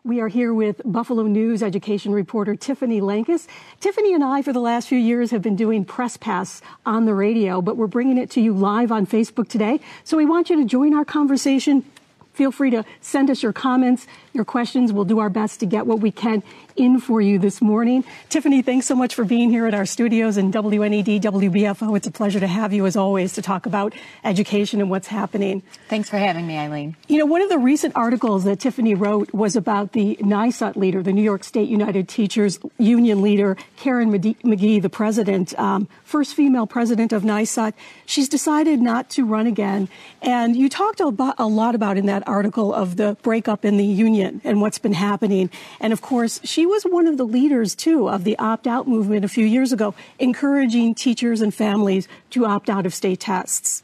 We are here with Buffalo News education reporter Tiffany Lankus. Tiffany and I, for the last few years, have been doing Press Pass on the radio, but we're bringing it to you live on Facebook today. So we want you to join our conversation. Feel free to send us your comments, your questions. We'll do our best to get what we can in for you this morning. Tiffany, thanks so much for being here at our studios in WNED, WBFO. It's a pleasure to have you, as always, to talk about education and what's happening. Thanks for having me, Eileen. You know, one of the recent articles that Tiffany wrote was about the NYSUT leader, the New York State United Teachers Union leader, Karen McGee, the president, first female president of NYSUT. She's decided not to run again. And you talked a lot about in that article of the breakup in the union and what's been happening. And of course, she was one of the leaders, too, of the opt-out movement a few years ago, encouraging teachers and families to opt out of state tests.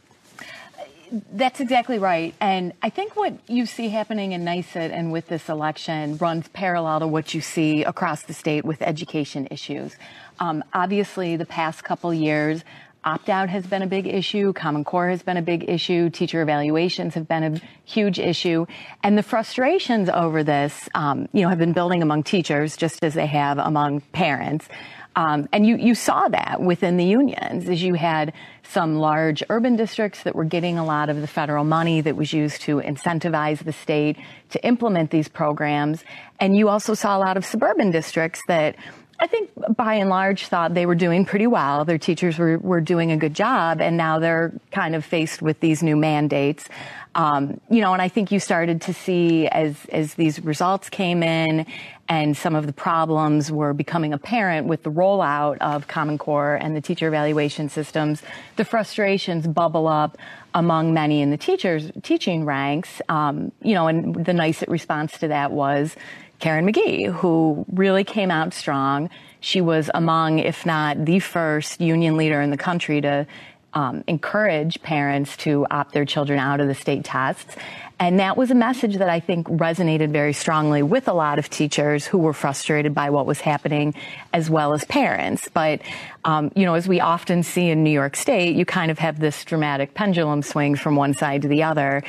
That's exactly right. And I think what you see happening in NYSUT and with this election runs parallel to what you see across the state with education issues. Obviously, the past couple years, opt-out has been a big issue. Common Core has been a big issue. Teacher evaluations have been a huge issue. And the frustrations over this, have been building among teachers just as they have among parents. And you saw that within the unions as you had some large urban districts that were getting a lot of the federal money that was used to incentivize the state to implement these programs. And you also saw a lot of suburban districts that I think by and large thought they were doing pretty well. Their teachers were doing a good job, and now they're kind of faced with these new mandates. And I think you started to see as these results came in and some of the problems were becoming apparent with the rollout of Common Core and the teacher evaluation systems, the frustrations bubble up among many in the teaching ranks. And the NYSUT response to that was Karen McGee, who really came out strong. She was among, if not the first union leader in the country to encourage parents to opt their children out of the state tests. And that was a message that I think resonated very strongly with a lot of teachers who were frustrated by what was happening, as well as parents. But, as we often see in New York State, you kind of have this dramatic pendulum swing from one side to the other.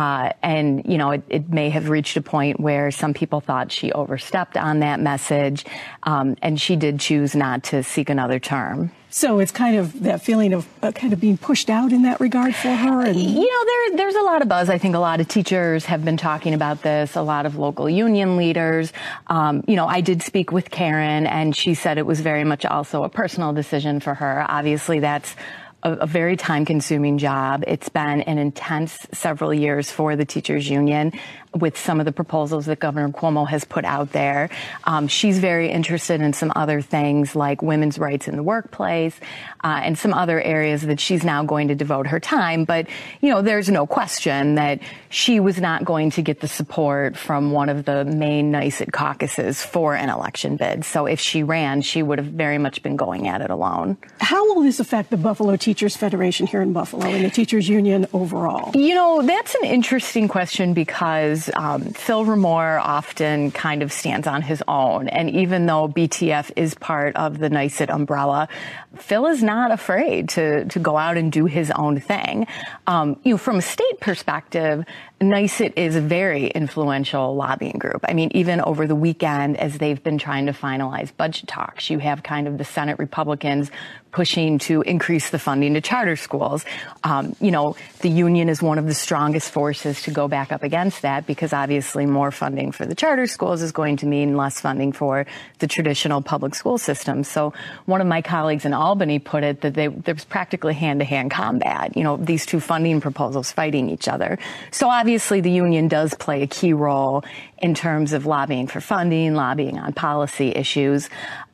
It may have reached a point where some people thought she overstepped on that message. And she did choose not to seek another term. So it's kind of that feeling of kind of being pushed out in that regard for her? And there's a lot of buzz. I think a lot of teachers have been talking about this, a lot of local union leaders. I did speak with Karen, and she said it was very much also a personal decision for her. Obviously, that's a very time-consuming job. It's been an intense several years for the teachers union with some of the proposals that Governor Cuomo has put out there. She's very interested in some other things like women's rights in the workplace and some other areas that she's now going to devote her time. But, there's no question that she was not going to get the support from one of the main NYSUT caucuses for an election bid. So if she ran, she would have very much been going at it alone. How will this affect the Buffalo Teachers Federation here in Buffalo and the teachers union overall? That's an interesting question because Phil Ramore often kind of stands on his own. And even though BTF is part of the NYSUT umbrella, Phil is not afraid to go out and do his own thing. From a state perspective, NYSUT is a very influential lobbying group. I mean, even over the weekend, as they've been trying to finalize budget talks, you have kind of the Senate Republicans pushing to increase the funding to charter schools. The union is one of the strongest forces to go back up against that because obviously more funding for the charter schools is going to mean less funding for the traditional public school system. So one of my colleagues in Albany put it that there was practically hand-to-hand combat, these two funding proposals fighting each other. So obviously the union does play a key role in terms of lobbying for funding, lobbying on policy issues.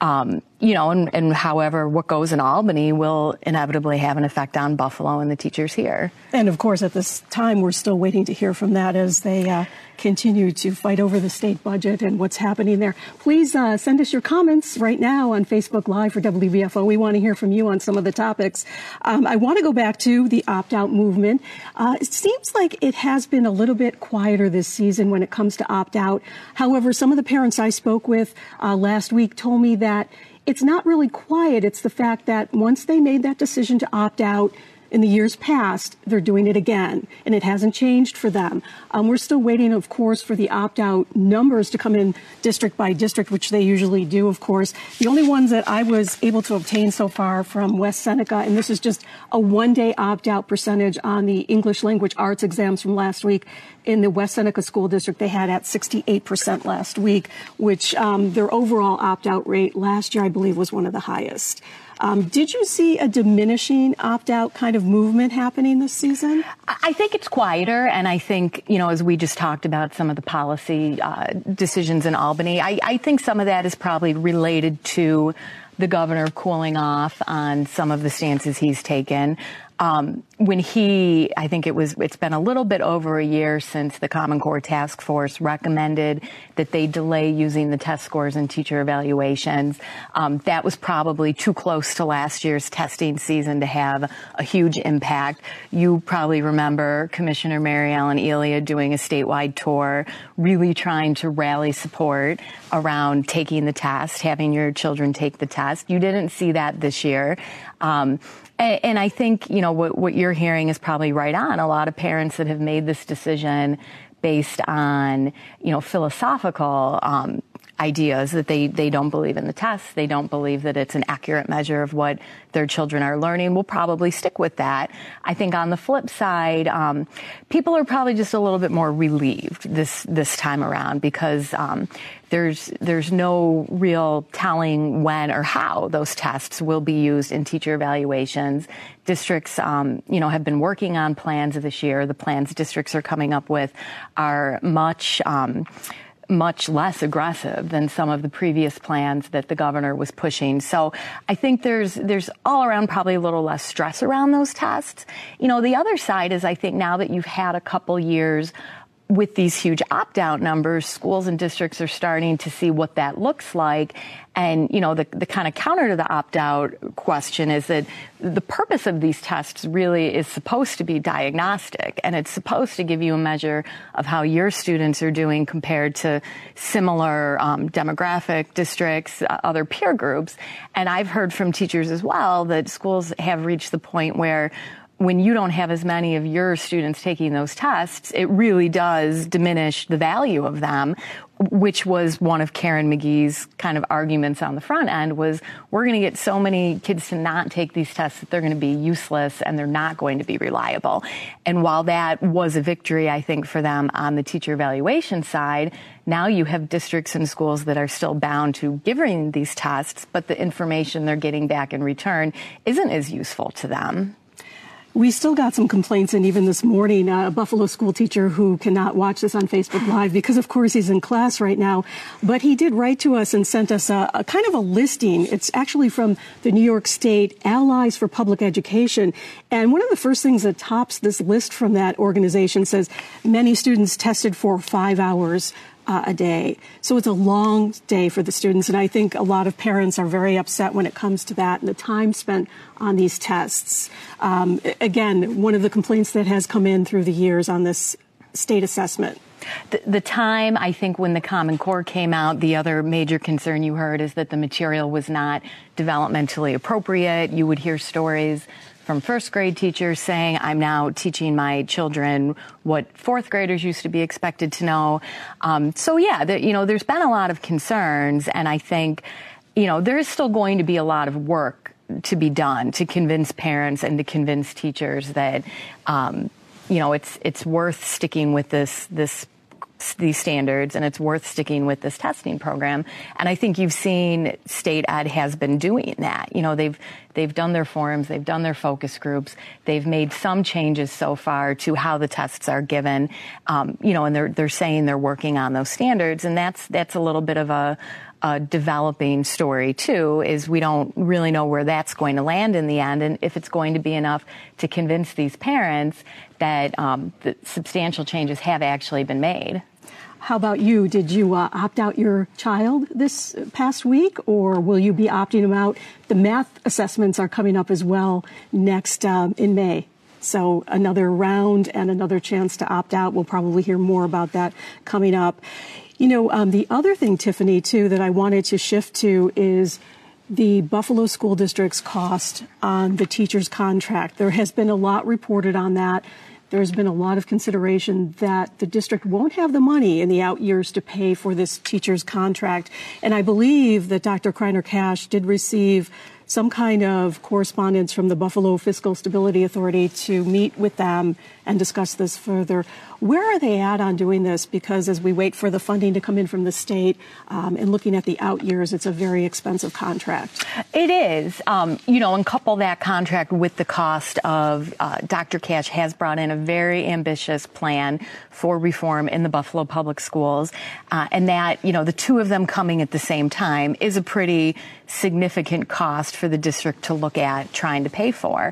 And however, what goes in Albany will inevitably have an effect on Buffalo and the teachers here. And of course, at this time, we're still waiting to hear from that as they continue to fight over the state budget and what's happening there. Please send us your comments right now on Facebook Live for WBFO. We want to hear from you on some of the topics. I want to go back to the opt-out movement. It seems like it has been a little bit quieter this season when it comes to opt-out. However, some of the parents I spoke with last week told me that it's not really quiet. It's the fact that once they made that decision to opt out, in the years past, they're doing it again, and it hasn't changed for them. We're still waiting, of course, for the opt-out numbers to come in district by district, which they usually do, of course. The only ones that I was able to obtain so far from West Seneca, and this is just a one-day opt-out percentage on the English language arts exams from last week. In the West Seneca School District, they had at 68% last week, which their overall opt-out rate last year, I believe, was one of the highest. Did you see a diminishing opt-out kind of movement happening this season? I think it's quieter, and I think, as we just talked about some of the policy decisions in Albany, I think some of that is probably related to the governor cooling off on some of the stances he's taken. I think it's been a little bit over a year since the Common Core Task Force recommended that they delay using the test scores in teacher evaluations. That was probably too close to last year's testing season to have a huge impact. You probably remember Commissioner Mary Ellen Elia doing a statewide tour, really trying to rally support around taking the test, having your children take the test. You didn't see that this year. And I think, what you're hearing is probably right on. A lot of parents that have made this decision based on, philosophical ideas that they don't believe in the tests. They don't believe that it's an accurate measure of what their children are learning. Will probably stick with that. I think on the flip side, people are probably just a little bit more relieved this time around because there's no real telling when or how those tests will be used in teacher evaluations. Districts, have been working on plans this year. The plans districts are coming up with are much less aggressive than some of the previous plans that the governor was pushing. So I think there's all around probably a little less stress around those tests. The other side is I think now that you've had a couple years with these huge opt-out numbers, schools and districts are starting to see what that looks like. And, the kind of counter to the opt-out question is that the purpose of these tests really is supposed to be diagnostic, and it's supposed to give you a measure of how your students are doing compared to similar demographic districts, other peer groups. And I've heard from teachers as well that schools have reached the point where when you don't have as many of your students taking those tests, it really does diminish the value of them, which was one of Karen McGee's kind of arguments on the front end was we're going to get so many kids to not take these tests that they're going to be useless and they're not going to be reliable. And while that was a victory, I think, for them on the teacher evaluation side, now you have districts and schools that are still bound to giving these tests, but the information they're getting back in return isn't as useful to them. We still got some complaints, and even this morning, a Buffalo school teacher who cannot watch this on Facebook Live because, of course, he's in class right now. But he did write to us and sent us a kind of a listing. It's actually from the New York State Allies for Public Education. And one of the first things that tops this list from that organization says many students tested for 5 hours a day. So it's a long day for the students. And I think a lot of parents are very upset when it comes to that and the time spent on these tests. Again, one of the complaints that has come in through the years on this state assessment. The time, I think, when the Common Core came out, the other major concern you heard is that the material was not developmentally appropriate. You would hear stories from first grade teachers saying, I'm now teaching my children what fourth graders used to be expected to know. There's been a lot of concerns, and I think, there is still going to be a lot of work to be done to convince parents and to convince teachers that, it's worth sticking with these standards, and it's worth sticking with this testing program. And I think you've seen state ed has been doing that. They've done their forums, they've done their focus groups, they've made some changes so far to how the tests are given, and they're saying they're working on those standards, and that's a little bit of a developing story too, is we don't really know where that's going to land in the end, and if it's going to be enough to convince these parents that the substantial changes have actually been made. How about you? Did you opt out your child this past week, or will you be opting them out? The math assessments are coming up as well next in May. So another round and another chance to opt out. We'll probably hear more about that coming up. The other thing, Tiffany, too, that I wanted to shift to is the Buffalo School District's cost on the teacher's contract. There has been a lot reported on that. There's been a lot of consideration that the district won't have the money in the out years to pay for this teacher's contract. And I believe that Dr. Kreiner Cash did receive some kind of correspondence from the Buffalo Fiscal Stability Authority to meet with them and discuss this further. Where are they at on doing this? Because as we wait for the funding to come in from the state and looking at the out years, it's a very expensive contract. It is. And couple that contract with the cost of Dr. Cash has brought in a very ambitious plan for reform in the Buffalo Public Schools. And that, the two of them coming at the same time is a pretty significant cost for the district to look at trying to pay for.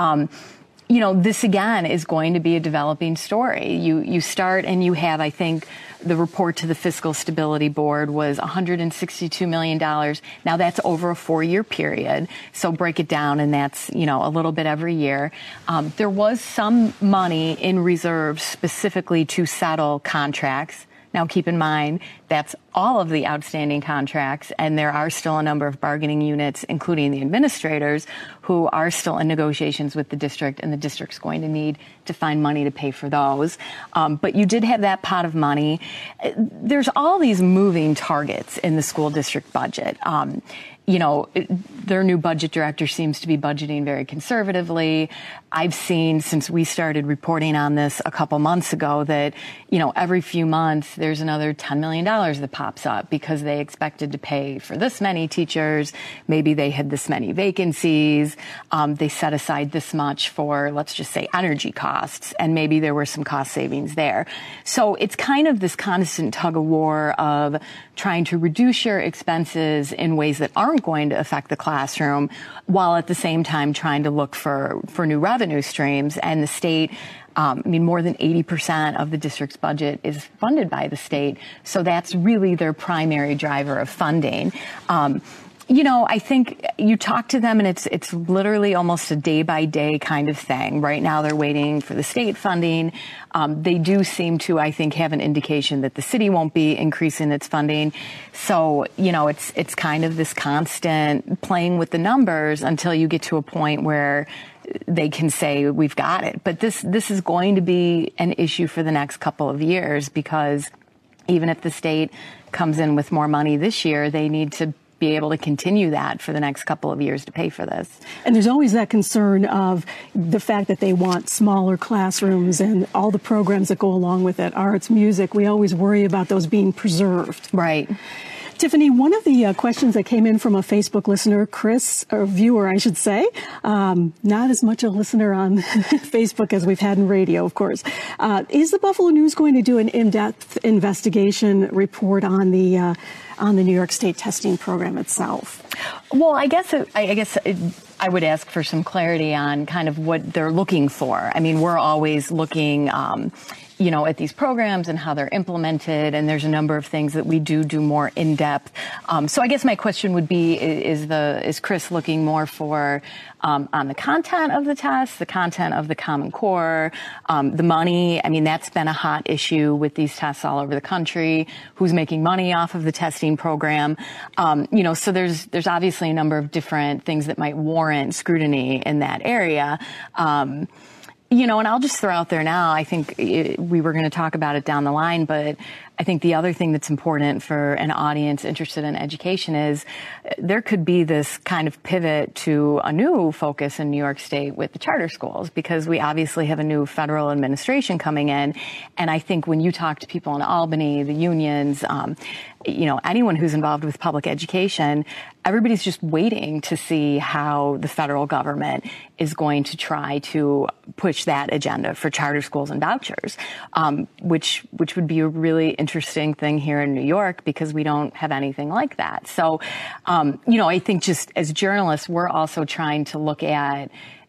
This again is going to be a developing story. You start and you have, I think, the report to the Fiscal Stability Board was $162 million. Now that's over a 4-year period. So break it down and that's, a little bit every year. There was some money in reserves specifically to settle contracts. Now, keep in mind, that's all of the outstanding contracts, and there are still a number of bargaining units, including the administrators, who are still in negotiations with the district, and the district's going to need to find money to pay for those. But you did have that pot of money. There's all these moving targets in the school district budget. Their new budget director seems to be budgeting very conservatively. I've seen since we started reporting on this a couple months ago that, every few months there's another $10 million that pops up because they expected to pay for this many teachers. Maybe they had this many vacancies. They set aside this much for, let's just say, energy costs, and maybe there were some cost savings there. So it's kind of this constant tug of war of trying to reduce your expenses in ways that aren't going to affect the classroom, while at the same time trying to look for new revenue streams. And the state, more than 80% of the district's budget is funded by the state. So that's really their primary driver of funding. I think you talk to them and it's literally almost a day by day kind of thing. Right now they're waiting for the state funding. They do seem to, I think, have an indication that the city won't be increasing its funding. So, it's kind of this constant playing with the numbers until you get to a point where they can say we've got it. But this is going to be an issue for the next couple of years, because even if the state comes in with more money this year, they need to be able to continue that for the next couple of years to pay for this. And there's always that concern of the fact that they want smaller classrooms and all the programs that go along with it, arts, music. We always worry about those being preserved. Right. Tiffany, one of the questions that came in from a Facebook listener, Chris, or viewer, I should say, not as much a listener on Facebook as we've had in radio, of course. Is the Buffalo News going to do an in-depth investigation report on the New York State testing program itself? Well, I guess I would ask for some clarity on kind of what they're looking for. We're always looking, at these programs and how they're implemented, and there's a number of things that we do more in depth. So I guess my question would be: is Chris looking more for on the content of the test, the content of the Common Core, the money? That's been a hot issue with these tests all over the country. Who's making money off of the testing program? So there's obviously a number of different things that might warrant scrutiny in that area. And I'll just throw out there now, I think we were going to talk about it down the line, but I think the other thing that's important for an audience interested in education is there could be this kind of pivot to a new focus in New York State with the charter schools, because we obviously have a new federal administration coming in. And I think when you talk to people in Albany, the unions, anyone who's involved with public education, everybody's just waiting to see how the federal government is going to try to push that agenda for charter schools and vouchers, which would be a really interesting thing here in New York, because we don't have anything like that. So, I think just as journalists, we're also trying to look at,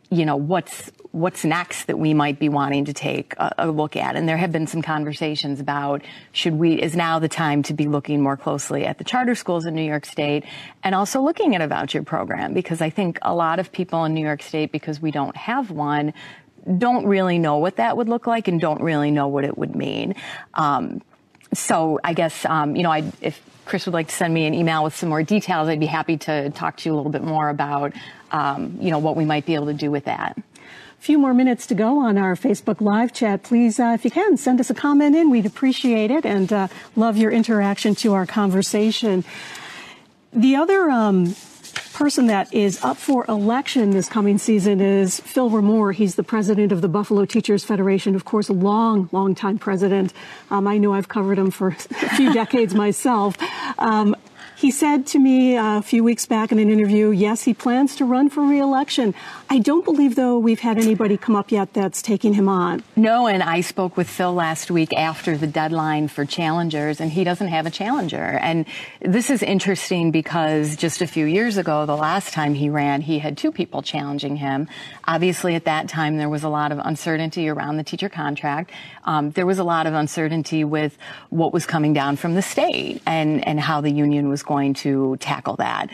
what's next that we might be wanting to take a look at. And there have been some conversations about is now the time to be looking more closely at the charter schools in New York State, and also looking at a voucher program, because I think a lot of people in New York State, because we don't have one, don't really know what that would look like and don't really know what it would mean. So I guess, if Chris would like to send me an email with some more details, I'd be happy to talk to you a little bit more about, what we might be able to do with that. Few more minutes to go on our Facebook Live chat. Please, if you can, send us a comment in. We'd appreciate it and love your interaction to our conversation. The other person that is up for election this coming season is Phil Ramore. He's the president of the Buffalo Teachers Federation, of course, a long time president. I know I've covered him for a few decades myself. He said to me a few weeks back in an interview, yes, he plans to run for re-election. I don't believe, though, we've had anybody come up yet that's taking him on. No, and I spoke with Phil last week after the deadline for challengers, and he doesn't have a challenger. And this is interesting because just a few years ago, the last time he ran, he had two people challenging him. Obviously, at that time, there was a lot of uncertainty around the teacher contract. There was a lot of uncertainty with what was coming down from the state and how the union was going to tackle that.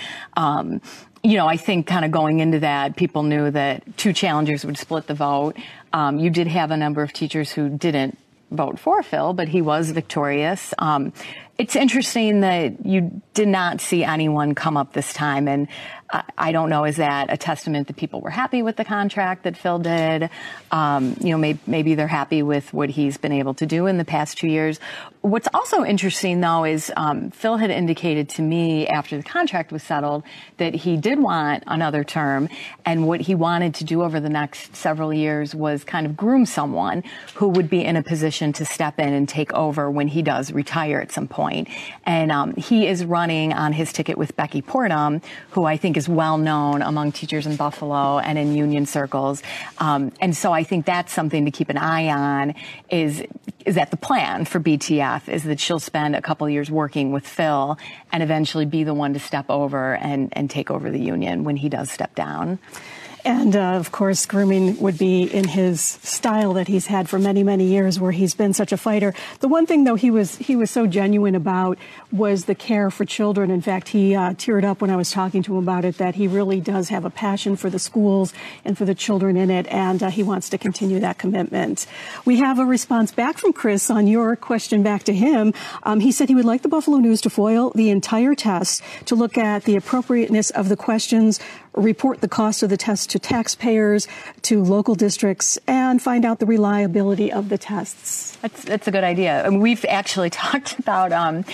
I think kind of going into that, people knew that two challengers would split the vote. You did have a number of teachers who didn't vote for Phil, but he was victorious. It's interesting that you did not see anyone come up this time, and I don't know, is that a testament that people were happy with the contract that Phil did? Maybe they're happy with what he's been able to do in the past 2 years. What's also interesting, though, is Phil had indicated to me after the contract was settled that he did want another term, and what he wanted to do over the next several years was kind of groom someone who would be in a position to step in and take over when he does retire at some point. And he is running on his ticket with Becky Portum, who I think is well known among teachers in Buffalo and in union circles. And so I think that's something to keep an eye on, is that the plan for BTF is that she'll spend a couple of years working with Phil and eventually be the one to step over and take over the union when he does step down. And, of course, grooming would be in his style that he's had for many, many years, where he's been such a fighter. The one thing, though, he was so genuine about was the care for children. In fact, he teared up when I was talking to him about it, that he really does have a passion for the schools and for the children in it, and he wants to continue that commitment. We have a response back from Chris on your question back to him. He said he would like the Buffalo News to foil the entire test to look at the appropriateness of the questions, report the cost of the test to taxpayers, to local districts, and find out the reliability of the tests. That's a good idea. I mean, we've actually talked about,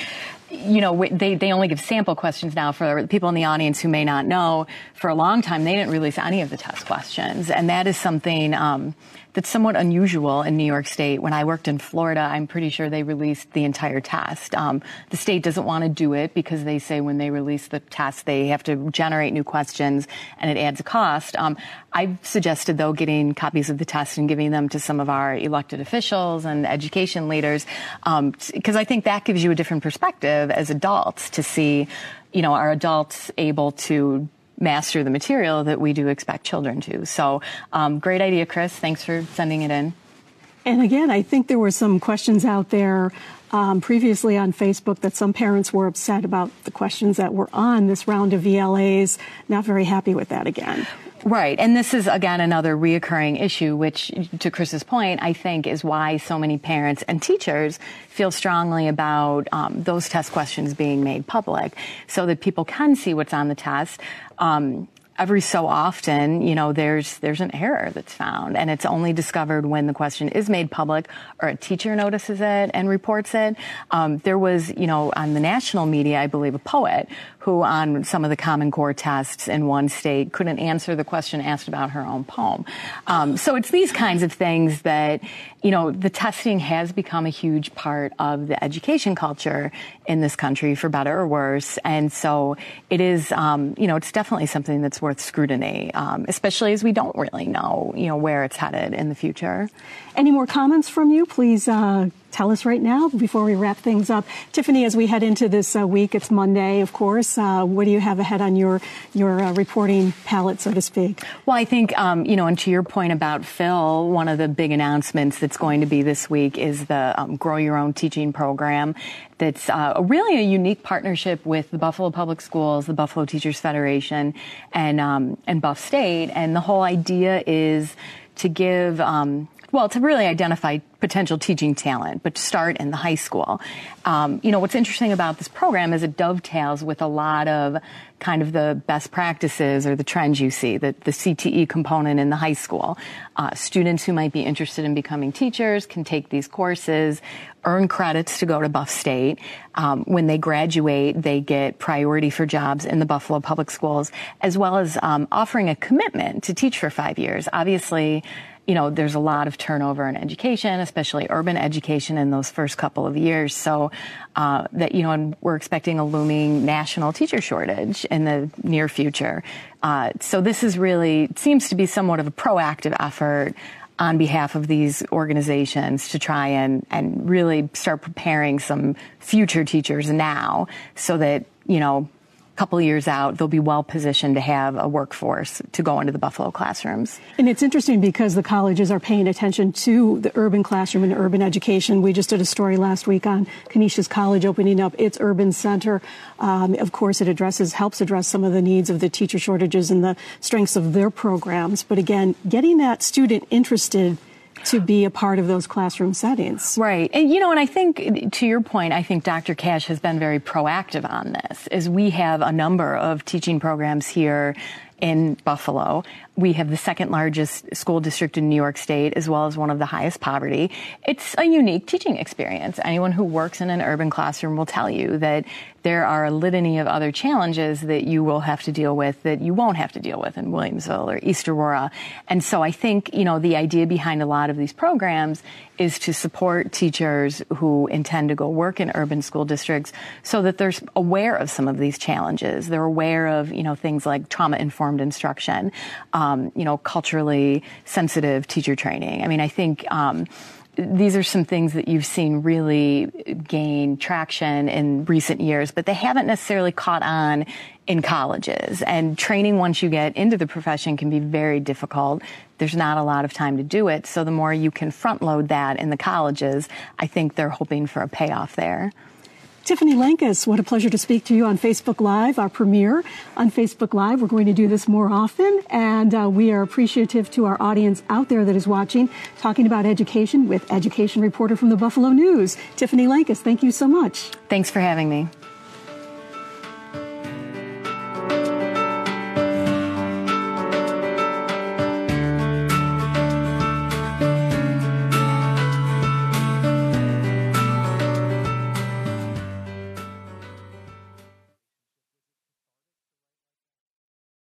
they only give sample questions now. For people in the audience who may not know, for a long time, they didn't release any of the test questions. And that is something that's somewhat unusual in New York State. When I worked in Florida, I'm pretty sure they released the entire test. The state doesn't want to do it because they say when they release the test, they have to generate new questions and it adds a cost. I've suggested, though, getting copies of the test and giving them to some of our elected officials and education leaders, because I think that gives you a different perspective as adults to see, are adults able to master the material that we do expect children to. So great idea, Chris. Thanks for sending it in. And again, I think there were some questions out there previously on Facebook that some parents were upset about the questions that were on this round of VLAs, not very happy with that again. Right. And this is, again, another reoccurring issue, which, to Chris's point, I think is why so many parents and teachers feel strongly about those test questions being made public so that people can see what's on the test. Every so often, there's an error that's found, and it's only discovered when the question is made public or a teacher notices it and reports it. There was, on the national media, I believe, a poet who on some of the Common Core tests in one state couldn't answer the question asked about her own poem. So it's these kinds of things that, the testing has become a huge part of the education culture in this country, for better or worse. And so it is, it's definitely something that's worth scrutiny, especially as we don't really know, where it's headed in the future. Any more comments from you? Please tell us right now before we wrap things up. Tiffany, as we head into this week, it's Monday, of course. What do you have ahead on your reporting palette, so to speak? Well, I think, and to your point about Phil, one of the big announcements that's going to be this week is the Grow Your Own Teaching program. That's really a unique partnership with the Buffalo Public Schools, the Buffalo Teachers Federation, and Buff State. And the whole idea is to give Well, to really identify potential teaching talent, but to start in the high school. What's interesting about this program is it dovetails with a lot of kind of the best practices or the trends you see, the CTE component in the high school. Students who might be interested in becoming teachers can take these courses, earn credits to go to Buff State. When they graduate, they get priority for jobs in the Buffalo Public Schools, as well as offering a commitment to teach for 5 years. Obviously, there's a lot of turnover in education, especially urban education in those first couple of years. So and we're expecting a looming national teacher shortage in the near future. So this is really, seems to be somewhat of a proactive effort on behalf of these organizations to try and really start preparing some future teachers now so that, a couple of years out, they'll be well positioned to have a workforce to go into the Buffalo classrooms. And it's interesting because the colleges are paying attention to the urban classroom and urban education. We just did a story last week on Canisius College opening up its urban center. Of course, it helps address some of the needs of the teacher shortages and the strengths of their programs. But again, getting that student interested to be a part of those classroom settings. Right. And I think, to your point, I think Dr. Cash has been very proactive on this, as we have a number of teaching programs here in Buffalo. We have the second largest school district in New York State, as well as one of the highest poverty. It's a unique teaching experience. Anyone who works in an urban classroom will tell you that there are a litany of other challenges that you will have to deal with that you won't have to deal with in Williamsville or East Aurora. And so I think, the idea behind a lot of these programs is to support teachers who intend to go work in urban school districts so that they're aware of some of these challenges. They're aware of, things like trauma-informed instruction, culturally sensitive teacher training. I mean, I think these are some things that you've seen really gain traction in recent years, but they haven't necessarily caught on in colleges. And training once you get into the profession can be very difficult. There's not a lot of time to do it. So the more you can front load that in the colleges, I think they're hoping for a payoff there. Tiffany Lankus, what a pleasure to speak to you on Facebook Live, our premiere on Facebook Live. We're going to do this more often, and we are appreciative to our audience out there that is watching, talking about education with education reporter from the Buffalo News, Tiffany Lankus. Thank you so much. Thanks for having me.